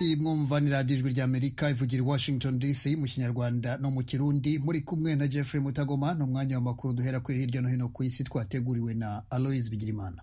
mwumva ni radiyo ijwi ry'Amerika ivugira i Washington DC mu kinyarwanda no mu kirundi, muri kumwe na Jeffrey Mutagoma. Ni umwanya w'amakuru duhera kuri hirya no hino ku isi twateguriwe na Aloise Bigirimana.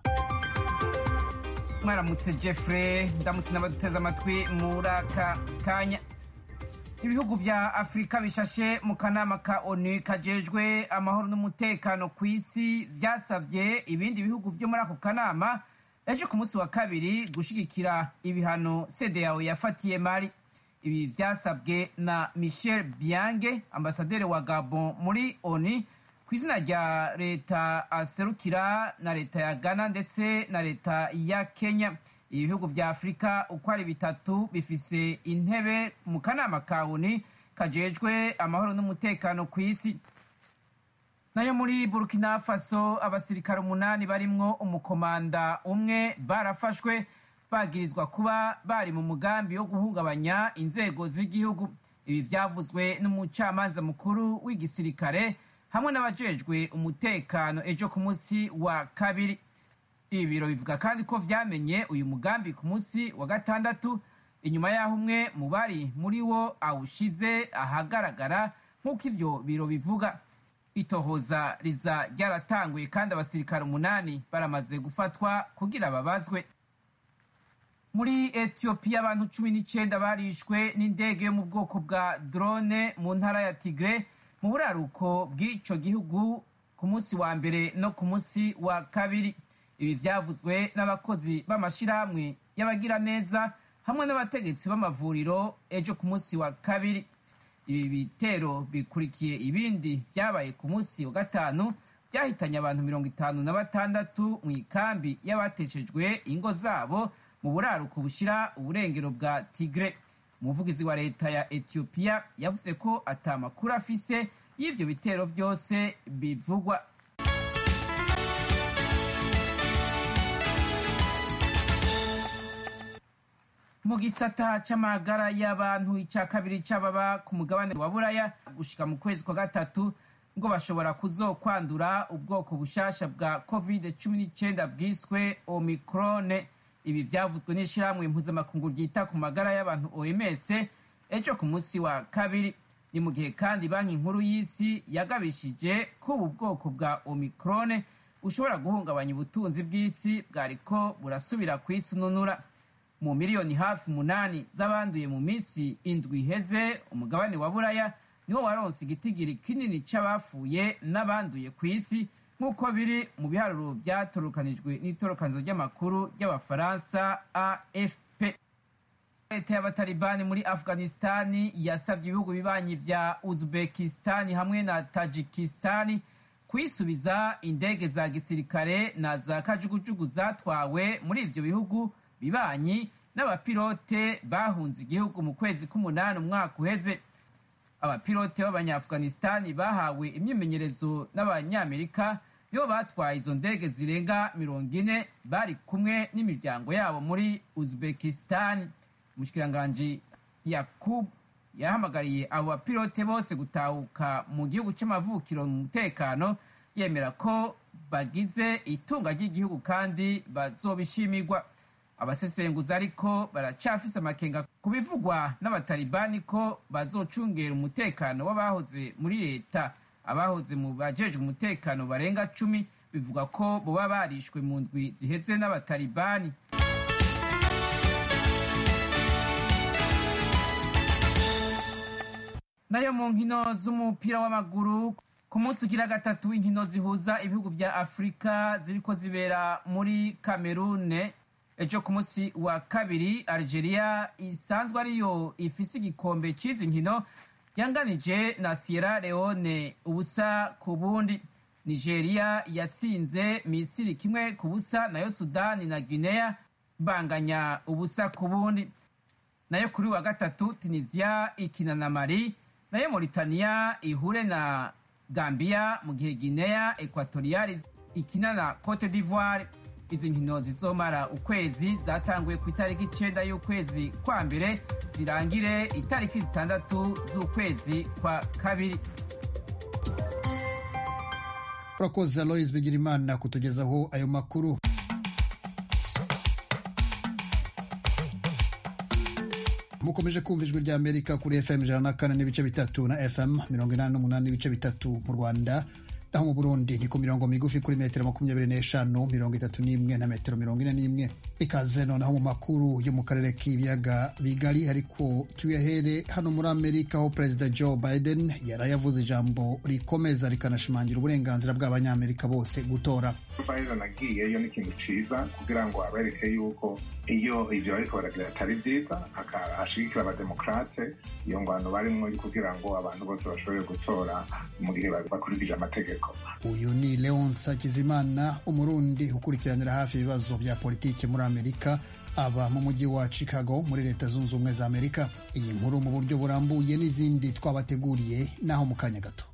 Mwaramutse Jeffrey, ndamutse n'abaduteze amatwi muri aka kanya. Ibihugu vya Afrika bishashe mu kanama ka ONU kajejwe amahoro n'umutekano ku isi vyasavye ibindi bihugu vyo muri ako kanama ejo ku munsi wa kabiri gushigikira ibihano CEDEAO yafatiye Mali. Ibi vyasabwe na Michel Biange, ambasaderi wa Gabon muri ONU, kw'izina rya leta aserukira na leta ya Ghana ndetse na leta ya Kenya. Ibihugu vya Afrika uko ari bitatu bifise intebe mu kanama ka ONU kajejwe amahoro n'umutekano ku isi. Nayo muri Burkina Faso abasirikare 8 barimwo umukomanda umwe barafashwe bagirizwa kuba bari mu mugambi wo guhungabanya inzego z'igihugu. Ibi vyavuzwe n'umucamanza mukuru w'igisirikare hamwe n'abajejwe umutekano ejo ku munsi wa kabiri. Ibi biro bivuga kandi ko vyamenye uyu mugambi ku munsi wa gatandatu inyuma yaho umwe mu bari muri wo awushize ahagaragara nk'uko ivyo biro bivuga. Itohoza riza ryaratanguye kandi abasirikare 8 baramaze gufatwa kugira babazwe. Muri Ethiopia abantu 19 barishwe n'indege yo mu bwoko bwa drone mu ntara ya Tigre mu buraruko bw'ico gihugu ku munsi wa mbere no ku munsi wa kabiri. Ibi vyavuzwe n'abakozi b'amashirahamwe y'abagira neza hamwe n'abategetsi b'amavuriro ejo ku munsi wa kabiri. Ibi bitero bikurikiye ibindi vyabaye ku munsi wa gatanu vyahitanye abantu 56 mu ikambi y'abateshejwe ingo zabo mu buraruko bushira uburengero bwa Tigre. Umuvugizi wa leta ya Ethiopia yavuze ko atamakuru afise y'ivyo bitero vyose bivugwa. Mu gisata c'amagara y'abantu ica kabiri c'ababa ku mugabane wa Buraya gushika mu kwezi kwa gatatu ngo bashobora kuzokwandura ubwoko bushasha bwa COVID-19 bwiswe Omicron. Ibi vyavuzwe n'ishirahamwe mpuzamakungu ryita ku magara y'abantu OMS ejo ku munsi wa kabiri. Ni mu gihe kandi banki nkuru y'isi yagabishije ko ubu bwoko bwa Omicron ushobora guhungabanya ubutunzi bw'isi bwariko burasubira kwisununura. Mu miliyoni hafi 8 z'abanduye mu minsi 7 iheze, umugabane wa Buraya niwo waronse igitigiri kinini c'abafuye n'abanduye ku isi nk'uko biri mu biharuro vyatorokanijwe n'itorokanizo ry'amakuru ry'abafaransa AFP. Leta y'abatalibani muri Afghanistan yasavye ibihugu bibanyi vya Uzbekistan hamwe na Tajikistan kwisubiza indege za gisirikare na za kajugujugu zatwawe muri ivyo bihugu bibanyi n'abapilote bahunze igihugu mu kwezi k'umunani umwaka uheze. Abapilote b'Abanya-Afghanistan bahawe imyimenyerezo n'Abanyamerika nibo batwaye izo ndege zirenga 40 bari kumwe n'imiryango yabo muri Uzbekistan. Umushikiranganji Yakub yahamagariye abo bapilote bose gutahuka mu gihugu c'amavukiro mu mutekano, yemera ko bagize itunga ry'igihugu kandi bazobishimirwa. Abasesenguzi ariko baracafise amakenga kubivugwa n'abatalibani ko bazocungera umutekano w'abahoze muri leta. Abahoze mu bajejwe umutekano barenga 10 bivuga ko boba barishwe mu ndwi ziheze n'abatalibani. Nayo mu nkino z'umupira w'amaguru ku munsi ugira gatatu w'inkino zihuza ibihugu vya Afrika ziriko zibera muri Cameroon ejo ku munsi wa kabiri, Algeria isanzwe ariyo ifise igikombe c'izi nkino yanganije na Sierra Leone ubusa ku bundi. Nigeria yatsinze Misiri 1-0, nayo Sudani na Guinea banganya ubusa ku bundi. Nayo kuri wa gatatu Tunisia ikina na Mali, nayo Mauritania ihure na Gambia, mu gihe Guinea Equatorial ikina na Cote d'Ivoire. Izi nkino zizomara ukwezi zatanguye ku itariki 9 y'ukwezi kwa mbere zirangire itariki 6 z'ukwezi kwa kabiri. Urakoze Aloise Bigirimana kutugezaho ayo makuru. mukomeje kumva ijwi rya Amerika kuri FM 104 n'ibice bitatu na FM 88 n'ibice bitatu mu Rwanda, naho mu Burundi ni ku mirongo migufi kuri metero 25, 31 na metero 41. Ikaze noneho mu makuru yo mu karere k'ibiyaga bigari, ariko tuyahere hano muri Amerika, aho Perezida Joe Biden yarayavuze ijambo rikomeza rikanashimangira uburenganzira bw'abanyamerika bose gutora. Biden agiyeyo ni ikintu ciza kugira ngo abereke yuko iyo ivyo ariko baragira atari vyiza, ashigikira abademokrate iyo ngwano barimwo kugira ngo abantu bose bashobore gutora mu gihe bakurikije amategeko. Uyu ni Leonce Hakizimana, umurundi ukurikiranira hafi ibibazo bya politiki muri Amerika, aba mu mujyi wa Chicago muri Leta Zunze Ubumwe za Amerika. Iyi nkuru mu buryo burambuye n'izindi twabateguriye naho mu kanya gato.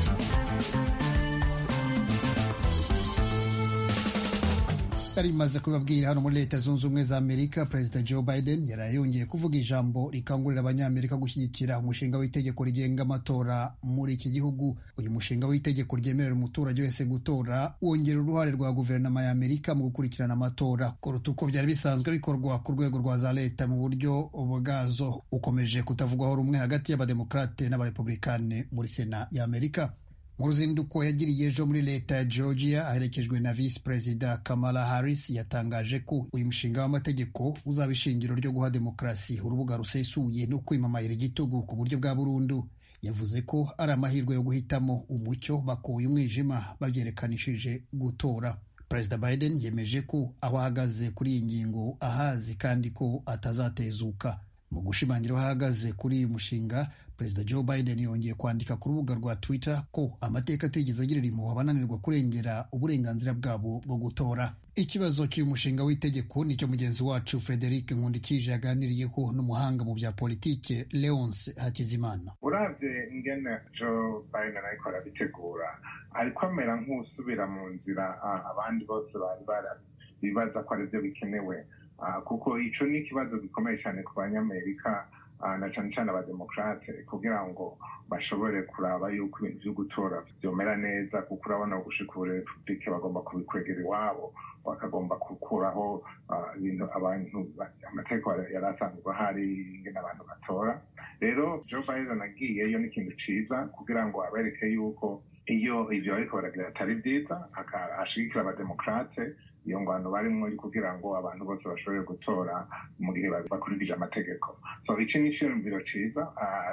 Yari imaze kubabwira hano muri Leta Zunze Ubumwe za Amerika, Perezida Joe Biden yarayongeye kuvuga ijambo rikangurira abanyamerika gushyigikira umushinga w'itegeko rigenga amatora muri iki gihugu. Uyu mushinga w'itegeko ryemerera umuturage wese gutora wongera uruhare rwa guverinoma ya Amerika mu gukurikirana amatora kuruta uko byari bisanzwe bikorwa ku rwego rwa za leta mu buryo bwazo. Ukomeje kutavugwaho rumwe hagati y'abademokrate n'abarepublikane muri Sena ya Amerika. Mu ruzinduko yagiriye ejo muri leta ya Georgia aherekejwe na Vice Perezida Kamala Harris, yatangaje ko uyu mushinga w'amategeko uzaba ishingiro ryo guha demokarasi urubuga rusesuye no kwimamaira igitugu ku buryo bwa burundu. Yavuze ko ari amahirwe yo guhitamo umucyo bakuye umwijima babyerekanishije gutora. Perezida Biden yemeje ko aho ahagaze kuri iyi ngingo ahazi kandi ko atazatezuka. Mu gushimangira aho ahagaze kuri uyu mushinga, Perezida Joe Biden yongeye kwandika ku rubuga rwa Twitter ko amateka atigeze agirira impuhwe abananirwa kurengera uburenganzira bwabo bwo gutora. Ikibazo cy'uyu mushinga w'itegeko nicyo mugenzi wacu Frederic Nkundikije yaganiriyeho n'umuhanga mu bya politike Leonce Hakizimana. Uravye ingene Joe Biden ariko arabitegura, ariko amera nk'usubira mu nzira abandi bose bari bibaza ko arivyo bikenewe, kuko ico ni ikibazo gikomeye cyane ku banyamerika na cane cane abademokrate, kugira ngo bashobore kuraba yuko ibintu vyo gutora vyomera neza, kuko urabona gushika ubu republike bagomba kubikwegera iwabo, bakagomba gukuraho ibintu abantu amategeko yari asanzwe ahari ingene abantu batora. Rero Joe Biden agiyeyo ni ikintu ciza kugira ngo abereke yuko iyo ivyo ariko baragira atari vyiza, ashigikira abademokrate iyo ngwano barimwo kugira ngo abantu bose bashobore gutora mu gihe bakurikije amategeko. So iki ni icyumviro ciza.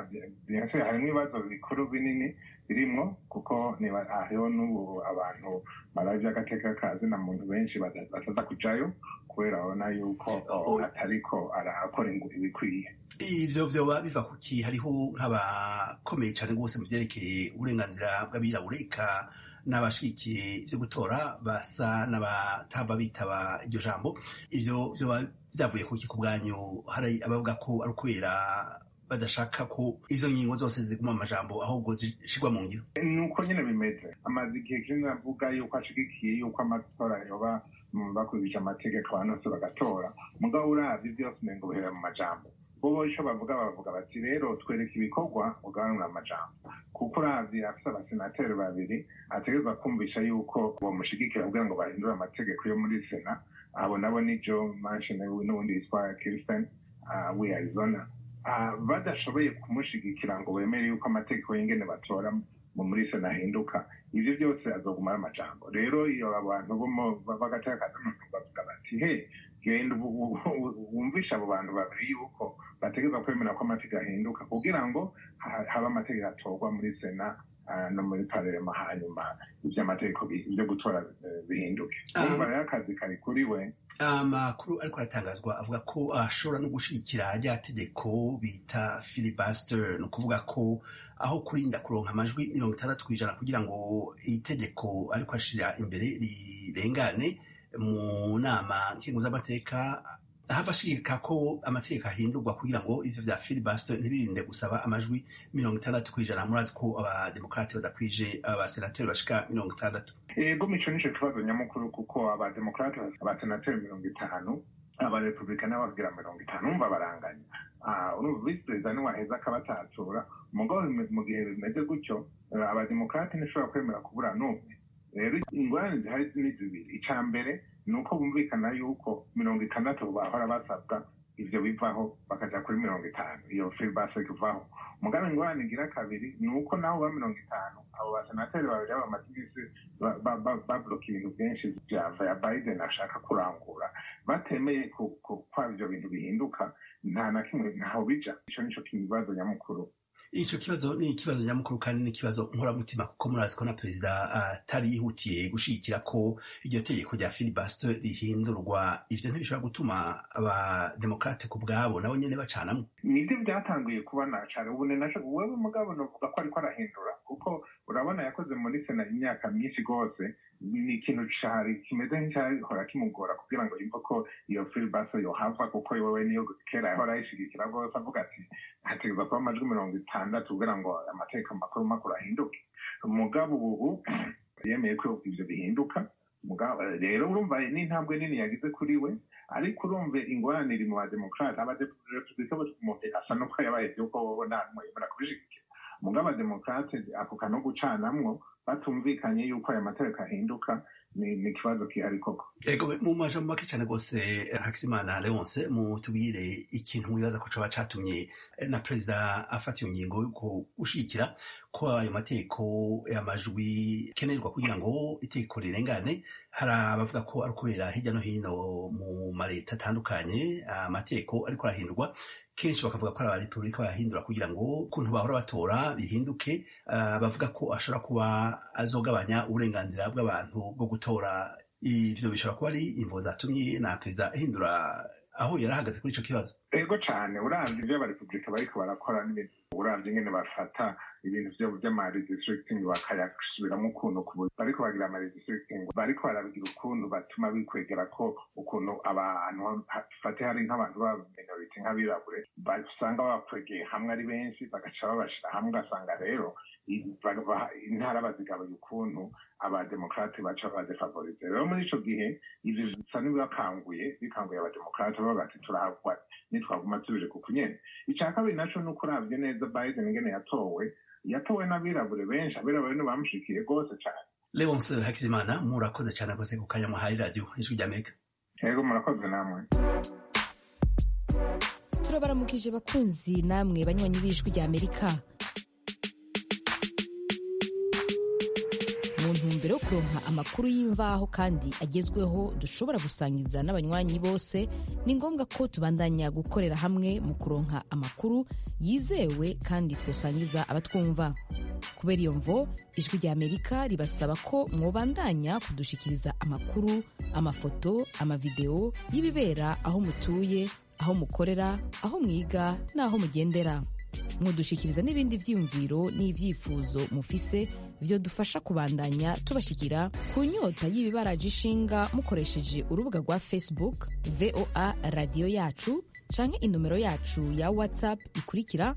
Harimwo ibibazo bikuru binini birimwo, kuko hariho n'ubu abantu baravye agateka kazina muntu benshi bataza kujayo kubera babona yuko atariko arakora ibikwiye. Ivyo vyoba biva kuki? Hariho nk'abakomeye cane rwose mu vyerekeye uburenganzira bw'abirabura n'abashigikiye ivyo gutora basa n'abatava bitaba iryo jambo. Ivyo vyoba vyavuye kuki ku bwanyu? Hari abavuga ko ari ukubera badashaka ko izo ngingo zose ziguma mu majambo ahubwo zishirwa mu ngiro. Nuko nyene bimeze. Amaze igihe kinini avuga yuko ashigikiye yuko amatora yoba bakurikije amategeko abantu bose bagatora, mugabo uravye vyose umengo bihera mu majambo. Bobo ico bavuga bati rero twereka ibikorwa ugabanura amajambo, kuko uravye afise abasenateri babiri ategerezwa kumvisha yuko bomushigikira kugira ngo bahindure amategeko yo muri Sena. Abo nabo ni Joe Manchin n'uwundi yitwa Kirsten w'i Arizona. Badashoboye kumushigikira ngo bemere yuko amategeko y'ingene batora muri Sena ahinduka, ivyo byose azoguma ari amajambo. Rero iyo abantu bagateka bavuga bati genda wumvisha abo bantu babiri yuko bategerezwa kwemera ko amategeko ahinduka kugira ngo haba amategeko atorwa muri Sena no muri parema, hanyuma ivy'amategeko byo gutora bihinduke. Urumva rero akazi kari kuri we. Amakuru ariko aratangazwa avuga ko ashobora no gushigikira rya tegeko bita filibuster, ni ukuvuga ko aho kurinda kuronka amajwi 60% kugira ngo itegeko ariko ashira imbere rirengane mu nama nk'impuzamateka, hava ashigika ko amategeko ahindurwa kugira ngo ivyo vya filibuster ntibirinde gusaba amajwi 60%. Murazi ko abademokrate badakwije abasenateri bashika 60%. Ego mico nico kibazo nyamukuru, kuko abademokrate abasenateri 50, abarepublikani bagira 50, umva baranganya. Urumva vice president waheza akabatatura, mugabo mu gihe bimeze gutyo abademokrate ntishobora kwemera kubura n'umwe. Rero ingorane zihari ni zibiri. Ica mbere ni uko bumvikana yuko 60 bahora basabwa ivyo bivaho bakaja kuri 50 iyo filibuster ivaho. Mugabe ingorane igira kabiri ni uko naho ba 50 abo basenateri babiri bamaze imisi babloka ibintu byinshi vya Biden ashaka kurangura batemeye ko ivyo bintu bihinduka nta na kimwe ntaho bija. Ico nico kibazo nyamukuru. Ico kibazo ni ikibazo nyamukuru kandi ni ikibazo nkoramutima kuko murazi ko na perezida atari yihutiye gushigikira ko iryo tegeko rya filibuster rihindurwa. Ivyo ntibishobora gutuma abademokrate ku bwabo nabo nyene bacanamwo. Nivyo byatanguye kuba nacane ubu naco wewe mugabo novuga ko ariko arahindura kuko urabona yakoze muri sena imyaka myinshi gose. Ni ikintu cari kimeze nk'icahora kimugora kugira ngo yumve ko iyo filibuster yohava kuko wewe niyo kera yahora yishigikira gose avuga ati hategeza kuba amajwi 60 kugira ngo amateka makuru ahinduke. Mugabo ubu yemeye ko ivyo bihinduka. Mugabo rero urumva n'intambwe nini yagize kuri we, ariko urumve ingorane iri mu bademokrate. Abademokrate asa nuko yabaye vyuko wowe nta numwe yemera kubishigikira. Mugabo abademokrate ako kano gucanamwo batumvikanye yuko aya mategeko ahinduka ni ikibazo kihari koko. Ego mu majambo make cyane gose Hakizimana Leonce mutubwire ikintu mwibaza ko coba catumye na perezida afata iyo ngingo yuko ushikira ko ayo mategeko y'amajwi kenerwa kugira ngo itegeko rirengane. Hari abavuga ko ari kubera hirya no hino mu mareta atandukanye amategeko ariko arahindurwa. Kenshi bakavuga ko ari abarepublika bayahindura kugira ngo ukuntu bahora batora bihinduke. Bavuga ko ashobora kuba azogabanya uburenganzira bw'abantu bwo gutora. Ivyo bishobora kuba ari imvo zatumye na perezida ahindura aho yarahagaze kuri ico kibazo. Ego cane uravye ivyo abarepublika bariko barakora n'ibintu uravye ingene bafata ibintu vy'ama-redistricting bakayasubiramwo ukuntu bariko bagira ama-redistricting bariko barabigira ukuntu batuma bikwegera ko ukuntu abantu fate hari nk'abantu ba minority nk'abirabure basanga bakwegeye hamwe ari benshi bagaca babashira hamwe ugasanga rero intara bazigabuye ukuntu abademokrate baca badefavorize. Rero muri ico gihe ivyo bisa n'ibikanguye abademokrate bavuga ati turahagwa nitwaguma tubije kuko nyene. Ica kabiri naco nuko uravye neza Biden ingene yatowe n'abirabure benshi. Abirabure ni bamushikiye gose cane. Leonce Hakizimana murakoze cyane gose ku kanya muhaye radio Ijwi ry'Amerika. Yego murakoze namwe. Turabaramukije bakunzi namwe banywanyi b'Ijwi ry'Amerika. Mu ntumbero yo kuronka amakuru y'imvaho kandi agezweho dushobora gusangiza n'abanywanyi bose, ni ngombwa ko tubandanya gukorera hamwe mu kuronka amakuru yizewe kandi twosangiza abatwumva. Kubera iyo mvo Ijwi ry'Amerika ribasaba ko mwobandanya kudushikiriza amakuru, amafoto, amavideo y'ibibera aho mutuye, aho mukorera, aho mwiga n'aho mugendera. Mudushikiriza n'ibindi vyiyumviro n'ivyifuzo mufise vyo dufasha kubandanya tubashikira ku nyota y'ibibaraje ishinga mukoresheje urubuga rwa Facebook VOA Radio Yacu canke inomero yacu ya WhatsApp ikurikira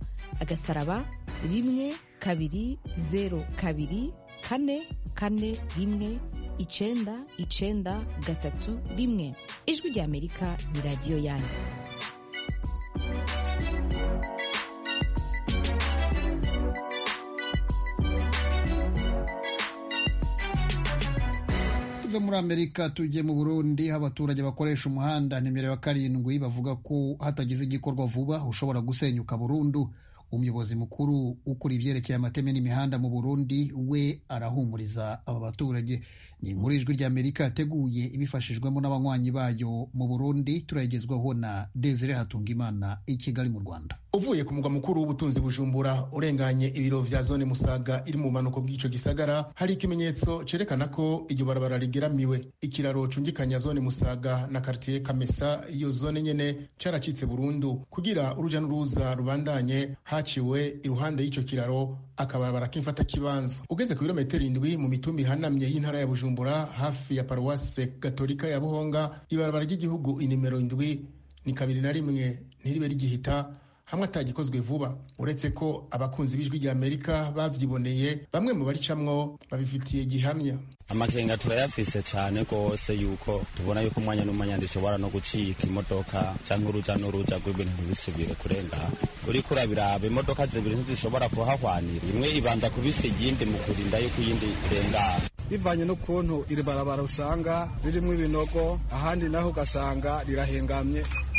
*1kabiri*0242419331. Ijwi ry'Amerika ni radio yanyu. Muri Amerika tujye mu Burundi, aho abaturage bakoresha umuhanda nimero ya 7 bavuga ko hatagize igikorwa vuba ushobora gusenyuka burundu. Umuyobozi mukuru ukuri ibyerekeye amateme n'imihanda mu Burundi we arahumuriza aba baturage. Ni inkuru Ijwi ry'Amerika yateguye ibifashijwemo n'abanywanyi bayo mu Burundi, turayigezwaho na Desire Hatungimana i Kigali mu Rwanda. Uvuye ku mugwa mukuru w'ubutunzi Bujumbura urenganye ibiro vya zone Musaga iri mu manuko bw'ico gisagara, hari ikimenyetso cerekana ko iryo barabara rigeramiwe. Ikiraro cungikanya zone Musaga na quartier Kamesa, iyo zone nyene caracitse burundu. Kugira uruja n'uruza rubandanye, haciwe iruhande y'ico kiraro akabarabara k'imfata kibanza. Ugeze ku kilometero 7 mu mitumbi hanamye y'intara ya Bujumbura hafi ya Paroisse Katolika ya Buhonga, ibarabara ry'igihugu inimero 7 ni 2 ntiribe rigihita hamwe atagikozwe vuba. Uretse ko abakunzi b'Ijwi ry'Amerika bavyiboneye, bamwe mu baricamwo babifitiye gihamya. Amakenga turayafise cyane rwose yuko tubona yuko umwanya n'umwanya ndishobora no gucika imodoka cyangwa uruja n'uruja rw'ibintu ntibisubire kurenga. Uriko urabiraba imodoka zibiri ntizishobora kuhahwanira, imwe ibanza kubisa iyindi mu kurinda yuko iyindi irengana. Bivanye n'ukuntu iri barabara usanga ririmo ibinogo, ahandi naho ugasanga rirahengamye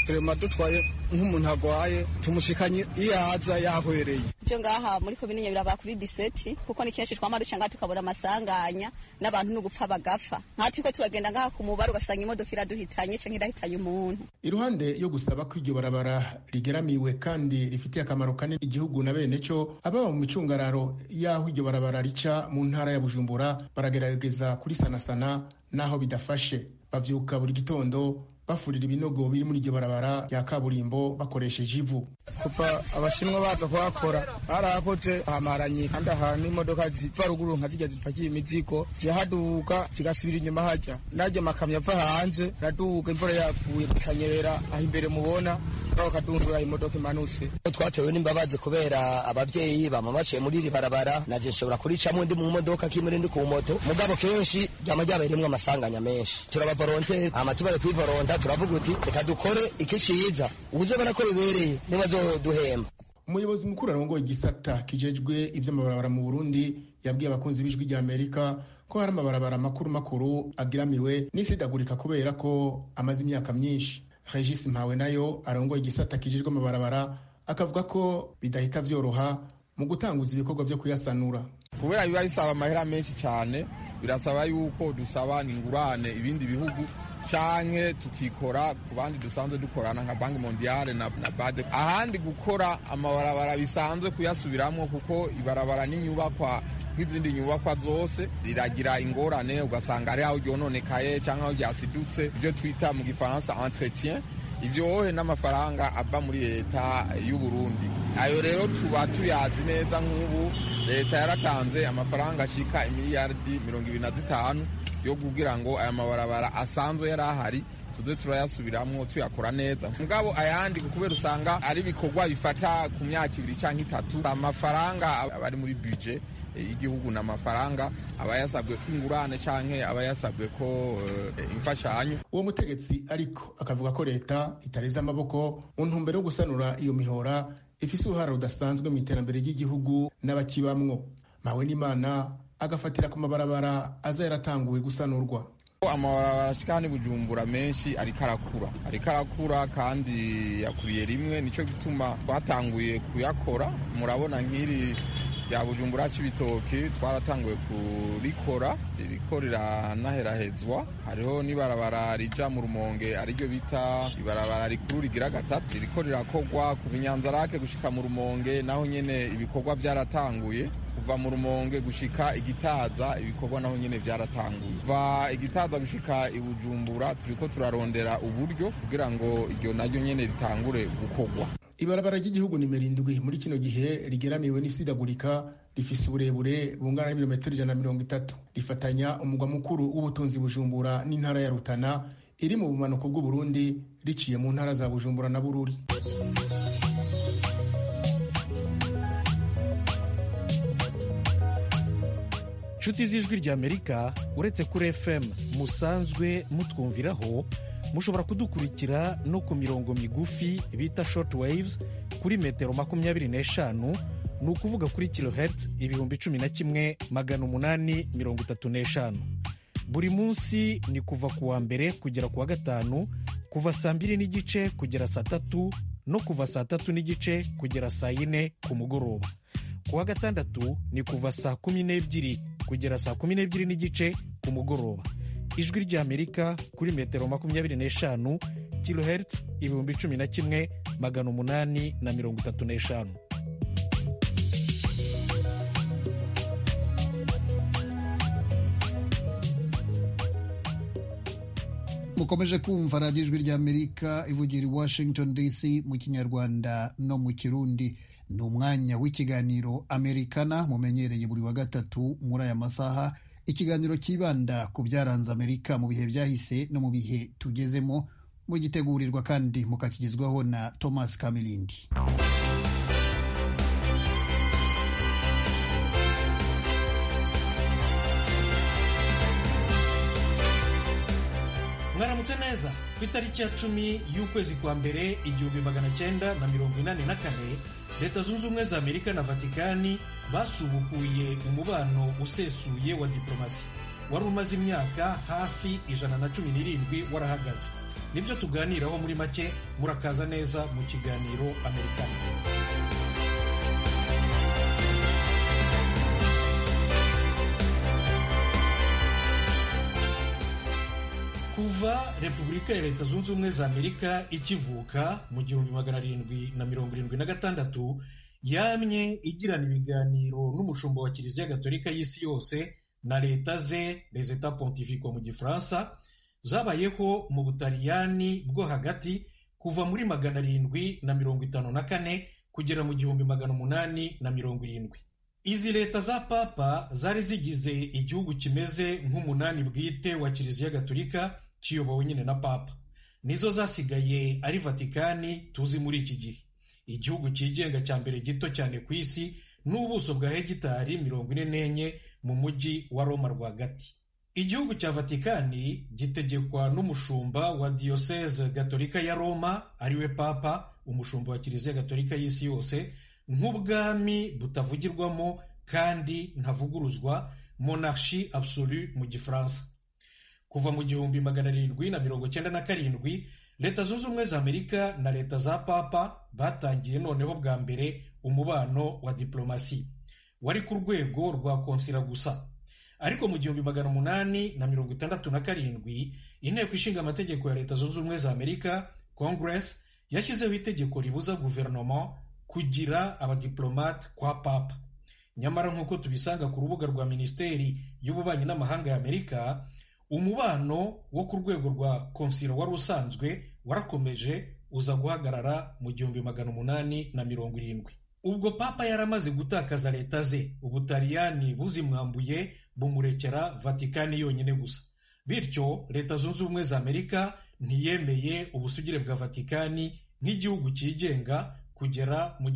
turema dutwaye nk'umuntu agwaye tumushikanye iyo aza yahwereye. Byo ngaha muri komine Nyabiraba kuri 17 kuko ni kenshi twama duca ngaha tukabona amasanganya n'abantu no gupfa bagapfa. Nkati ko turagenda ngaha ku mubaro ugasanga imodoka iraduhitanye canke irahitanye umuntu. Iruhande yo gusaba ko iryo barabara rigeramiwe kandi rifitiye akamaro kanini igihugu na bene cyo, ababa mu micungararo yaho iryo barabara rica mu ntara ya Bujumbura baragerageza kuri sanasana naho bidafashe. Bavyuka buri gitondo bafurira ibinogo biri muri iryo barabara rya kaburimbo bakoresheje ivu. Kuva abashinwa baza kuhakora barakoze ahamaranye kandi ahantu imodoka ziva ruguru nka zijya zipakiye imizigo zihaduka zigasubira inyuma hajya najya makamyo ava hanze raduka imvura yaguye zikanyerera aho imbere mubona bakadundura imodoka imanutse. Twatewe n'imbabazi kubera abavyeyi bamamashe muri iri barabara naje nshobora kuricamo ndi mu modoka kimwe ndi ku moto mugabo kenshi ryama ryabereyemwo amasanganya menshi. Turabavolonte amatubare kwivoronta turavuga uti reka dukore ikishiza uzobona ko bibereye nibazoduhemba. Umuyobozi mukuru arongoye igisata kijejwe ivy'amabarabara mu Burundi yabwiye abakunzi b'ijwi rya Amerika ko hari amabarabara makuru agiramiwe n'isidagurika kubera ko amaze imyaka myinshi. Regis Mpawe nayo arongoye igisata kijejwe amabarabara akavuga ko bidahita vyoroha mu gutanguza ibikorwa byo kuyasanura. Kubera biba bisaba amahera menshi cyane, birasaba yuko dusaba ingurane ibindi bihugu canke tukikora ku bandi dusanzwe dukorana nka Banki Mondiale na BAD. Ahandi gukora amabarabara bisanzwe kuyasubiramwo kuko ibarabara n'inyubakwa nk'izindi nyubakwa zose riragira ingorane ugasanga ari aho ryononekaye canke aho ryasidutse, ibyo twita mu gifaransa entretien. Ivyo n'amafaranga ava muri leta y'u Burundi. Ayo rero tuba tuyazi neza nk'ubu leta yaratanze amafaranga ashika imiliyardi 25 yo kugira ngo aya mabarabara asanzwe yarahari tuze turayasubiramwo tuyakora neza. Mugabo ayandi kubera usanga ari bikorwa bifata ku myaka 2 canke 3 amafaranga abari muri budget igihugu n'amafaranga abayasabwe ingurane canke abayasabwe ko imfashanyo. Uwo mutegetsi ariko akavuga ko leta itareza amaboko mu ntumbero yo gusanura iyo mihora ifise uruhara rudasanzwe mu iterambere ry'igihugu n'abakibamwo. Mawe n'Imana agafatira ku mabarabara aza yaratanguwe gusanurwa. Amabarabara ashikana Bujumbura menshi ariko arakura kandi yakuriye rimwe, nico gituma twatanguye kuyakora. Murabona nk'iri ya Bujumbura Cibitoke twaratanguye kurikora, ririko riranaherahezwa. Hariho n'ibarabara rija mu Rumonge ariryo bita ibarabara rikuru rigira gatatu, ririko rirakogwa kuva Inyanzarake gushika mu Rumonge, naho nyene ibikorwa byaratanguye. Kuva mu Rumonge gushika Igitaza ibikorwa naho nyene byaratanguye. Kuva Igitaza gushika i Bujumbura turiko turarondera uburyo kugira ngo iryo naryo nyene ritangure gukogwa. Ibarabara ry'igihugu nimero 7 muri kino gihe rigeramiwe n'isidagurika rifise uburebure bungana n'ibirometero 130. Rifatanya umugwa mukuru w'ubutunzi Bujumbura n'intara ya Rutana iri mu bumanuko bw'u Burundi riciye mu ntara za Bujumbura na Bururi. Nshuti z'ijwi rya Amerika, uretse kuri FM musanzwe mutwumviraho, mushobora kudukurikira no ku mirongo migufi bita short waves kuri metero 25, ni ukuvuga kuri kilohertz 11,835. Buri munsi ni kuva ku wa mbere kugera ku wa gatanu, kuva saa 2:30 kugera saa 3 no kuva saa 3:30 kugera saa 4 ku mugoroba. Ku wa gatandatu ni kuva saa 12 kugera saa 12:30 ku mugoroba. Ijwi rya Amerika kuri metero 25 kilohertz 11,835. Mukomeje kumva radiyo ijwi rya Amerika ivugira i Washington DC mu Kinyarwanda no mu Kirundi. Ni umwanya w'ikiganiro Amerikana mumenyereye buri wa gatatu muri aya masaha, ikiganiro kibanda ku byaranze Amerika mu bihe byahise no mu bihe tugezemo, mugitegurirwa kandi mukakigezwaho na Thomas Kamilindi. Mwaramutse neza. Ku itariki ya 10 y'ukwezi kwa mbere 1984, Leta Zunze Ubumwe za Amerika na Vatikani basubukuye umubano usesuye wa diplomasi wari umaze imyaka hafi 117 warahagaze. nibyo tuganiraho muri make. Murakaza neza mu kiganiro Amerikana. Kuva Repubulika ya Leta Zunze Ubumwe za Amerika ikivuka mu 1776 yamye igirana ibiganiro n'umushumba wa Kiliziya Gatolika y'isi yose na leta ze, les Etats pontificaux mu Gifaransa, zabayeho mu Butaliyani bwo hagati kuva muri 754 kugera mu 1870. Izi leta za papa zari zigize igihugu kimeze nk'umunani bwite wa Kiliziya Gatolika kiyobowe nyine na papa. Nizo zasigaye ari Vatikani tuzi muri iki gihe, igihugu cyigenga cya mbere gito cyane ku isi n'ubuso bwa hegitari 44 mu mujyi wa Roma rwagati. Igihugu cya Vatikani gitegekwa n'umushumba wa Diocese Gatolika ya Roma, ariwe papa, umushumba wa Kiliziya Gatolika y'isi yose, nk'ubwami butavugirwamo kandi ntavuguruzwa, monarchie absolue mu Gifaransa. Kuva mu 1797 Leta Zunze Ubumwe za Amerika na leta za papa batangiye noneho bwa mbere umubano wa diplomasi. Wari ku rwego rwa konsila gusa. Ariko mu 1867 inteko ishinga amategeko ya Leta Zunze Ubumwe za Amerika, Congress, yashyizeho itegeko ribuza guverinoma kugira abadiplomate kwa papa. Nyamara nk'uko tubisanga ku rubuga rwa Minisiteri y'Ububanyi n'Amahanga ya Amerika, umubano wo ku rwego rwa konsila wari usanzwe warakomeje uza guhagarara mu 1870. Ubwo papa yaramaze gutakaza leta ze, Ubutaliyani buzimwambuye bumurekera Vatikani yonyine gusa. Bityo Leta Zunze Ubumwe za Amerika ntiyemeye ubusugire bwa Vatikani nk'igihugu cyigenga kugera mu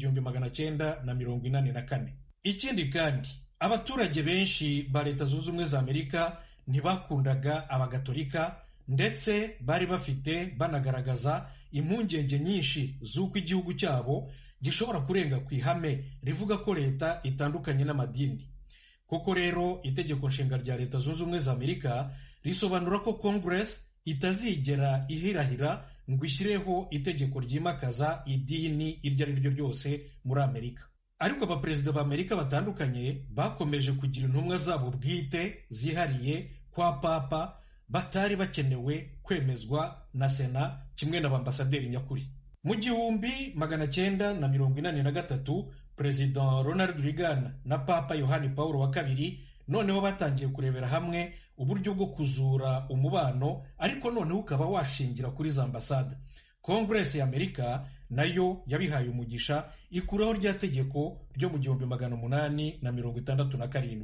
1984. Ikindi kandi, abaturage benshi ba Leta Zunze Ubumwe za Amerika ntibakundaga abagatolika, ndetse bari banagaragaza impungenge nyinshi z'uko igihugu cyabo gishobora kurenga ku ihame rivuga ko leta itandukanye n'amadini. Koko rero itegeko nshinga rya Leta Zunze Ubumwe za Amerika risobanura ko Congress itazigera ihirahira ngo ishyireho itegeko ryimakaza idini iryo ari ryo ryose muri Amerika. Ariko abaperezida ba Amerika batandukanye bakomeje kugira intumwa zabo bwite zihariye kwa papa, batari bakenewe kwemezwa na Sena kimwe n'abambasaderi nyakuri. Mu 1983 Perezida Ronald Reagan na Papa Yohani Paulo wa kabiri noneho batangiye kurebera hamwe uburyo bwo kuzura umubano, ariko noneho ukaba washingira kuri za ambasade. Congress ya Amerika nayo yabihaye umugisha, ikuraho rya tegeko ryo mu 1867.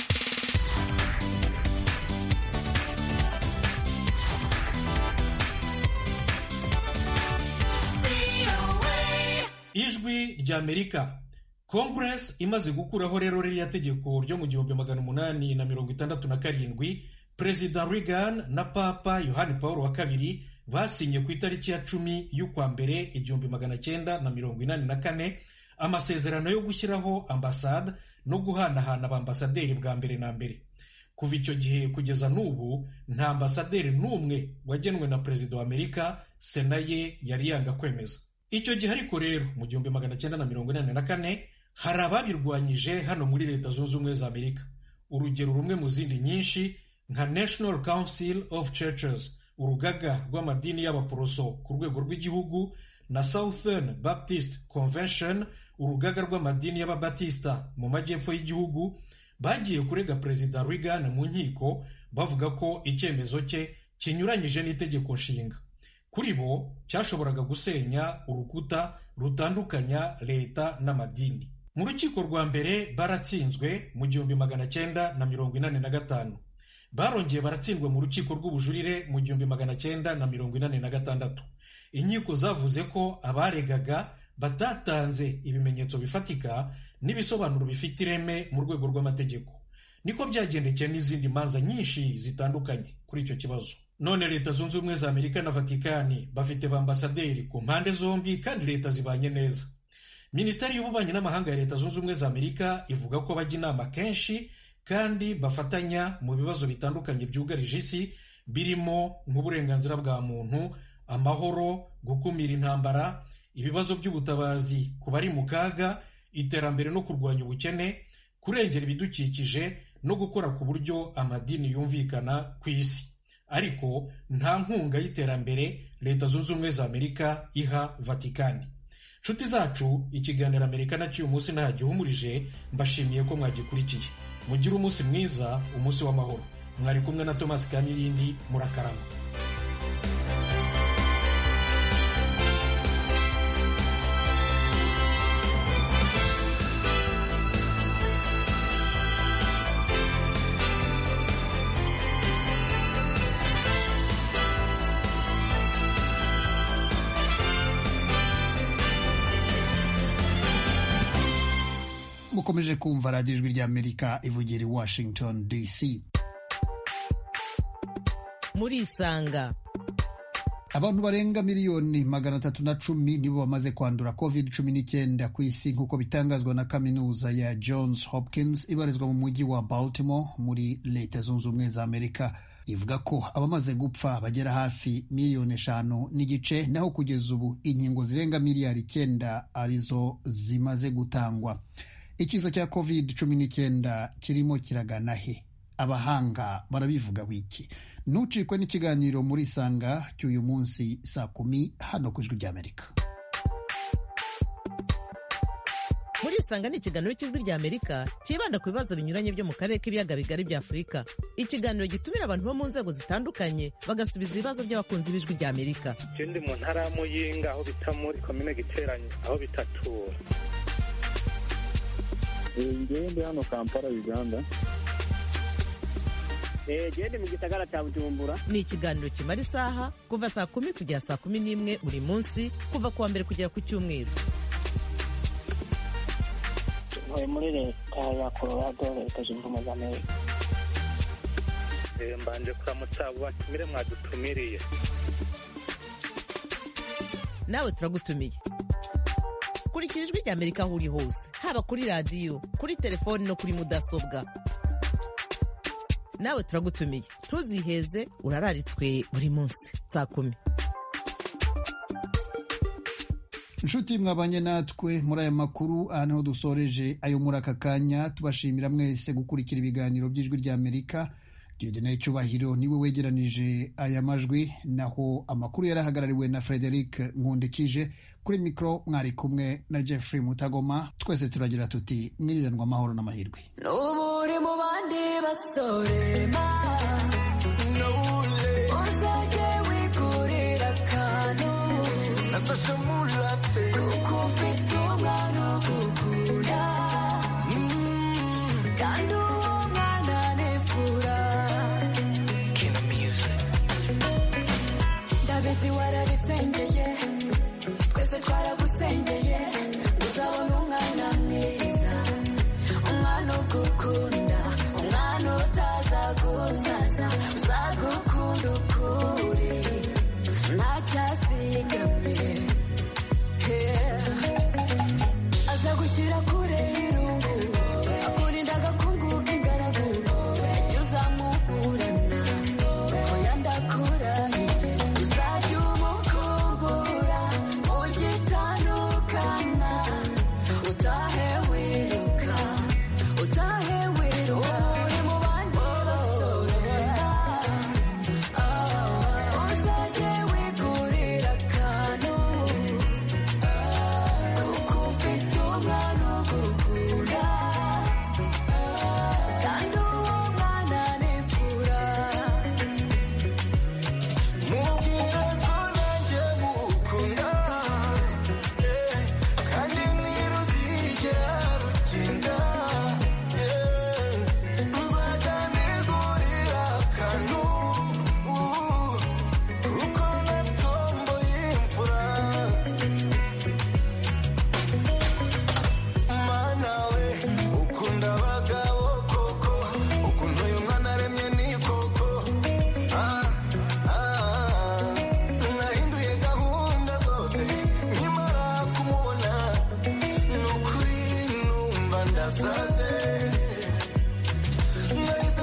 Ijwi rya Amerika. Congress imaze gukuraho rero ririya tegeko ryo mu 1867, Perezida Reagan na Papa Yohani Paulo wa kabiri basinye ku itariki ya 10 y'ukwa mbere 1984 amasezerano yo gushyiraho ambasade no guhanahana abambasaderi bwa mbere na mbere. Kuva icyo gihe kugeza n'ubu nta ambasaderi n'umwe wagenwe na Perezida wa Amerika Sena ye yari yanga kwemeza. Icyo gihe ariko rero mu 1984 hari ababirwanyije hano muri Leta Zunze Ubumwe za Amerika. Urugero rumwe mu zindi nyinshi nka National Council of Churches, urugaga rw'amadini y'abaporoso ku rwego rw'igihugu, na Southern Baptist Convention, urugaga rw'amadini y'ababatista mu majyepfo y'igihugu, bagiye kurega Perezida Reagan mu nkiko bavuga ko icyemezo cye kinyuranyije n'itegeko nshinga. Kuri bo cyashoboraga gusenya urukuta rutandukanya leta n'amadini. Mu rukiko rwa mbere baratsinzwe mu 1985. Barongeye baratsindwa mu rukiko rw'ubujurire mu 1986. Inkiko zavuze ko abaregaga batatanze ibimenyetso bifatika n'ibisobanuro bifite ireme mu rwego rw'amategeko. Niko byagendekeye n'izindi manza nyinshi zitandukanye kuri icyo kibazo. None Leta Zunze Ubumwe za Amerika na Vatikani bafite bambasaderi ku mpande zombi kandi leta zibanye neza. Minisiteri y'Ububanyi n'Amahanga ya Leta Zunze Ubumwe za Amerika ivuga ko bajya inama kenshi kandi bafatanya mu bibazo bitandukanye byugarije isi, birimo nk'uburenganzira bwa muntu, amahoro, gukumira intambara, ibibazo by'ubutabazi ku bari mu kaga, iterambere no kurwanya ubukene, kurengera ibidukikije no gukora ku buryo amadini yumvikana ku isi. Ariko nta nkunga y'iterambere Leta Zunze Ubumwe za Amerika iha Vatikani. Nshuti zacu, ikiganiro Amerika na cy'uyu munsi ntagihumurije, mbashimiye ko mwagikurikiye. Mugire umunsi mwiza, umunsi w'amahoro. Mwari kumwe na Thomas Kamirindi, murakarama. mukomeje kumva radiyo ijwi ry'Amerika ivugira i Washington DC. Murisanga. Abantu barenga miliyoni 310 nibo bamaze kwandura COVID-19 ku isi nk'uko bitangazwa na kaminuza ya Johns Hopkins ibarizwa mu mujyi wa Baltimore muri Leta Zunze Ubumwe za Amerika. Ivuga ko abamaze gupfa bagera hafi 5.5 million, naho kugeza ubu inkingo zirenga miliyari 9 arizo zimaze gutangwa. Ikiza cya COVID-19 kirimo kiragana he? Abahanga barabivuga wiki. Nucikwe n'ikiganiro muri Sanga cy'uyu munsi saa 10 hano ku Ijwi ry'Amerika. Muri Sanga ni ikiganiro cy'Ijwi ry'Amerika kibanda ku bibazo binyuranye byo mu karere k'ibiyaga bigari bya Afurika. Ikiganiro gitumira abantu bo mu nzego zitandukanye bagasubiza ibibazo by'abakunzi b'Ijwi ry'Amerika. Ndi mu ntara ya Muyinga aho bita muri komine Giteranye aho bitatura. Ndi hano Kampala, Uganda. Gende mu gisagara cya Bujumbura. Ni ikiganiro kimara isaha kuva saa 10 kugera saa 11 buri munsi kuva kuwa mbere kugera ku cyumweru. Tuvuye muri Leta ya Colorado, Leta Zunze Ubumwe za Amerika. Mbanje kuramutsa batumire mwadutumiriye. Nawe turagutumiye. Kurikira Ijwi ry'Amerika aho uri hose, haba kuri radiyo, kuri telefoni no kuri mudasobwa. Nawe turagutumiye. Ntuziheze, urararitswe buri munsi saa 10. Nshuti mwabanye natwe muri aya makuru, aha niho dusoreje ayo muri aka kanya. Tubashimira mwese gukurikira ibiganiro by'Ijwi ry'Amerika. Dieudonne Cyubahiro niwe wegeranije aya majwi, naho amakuru yarahagarariwe na Frederic Nkundikije. Kuri mikro mwari kumwe na Jeffrey Mutagoma. Twese turagira tuti mwiriranwa amahoro n'amahirwe. N'uburi mu bandi basore umwana ugukunda, umwana utaza gusa.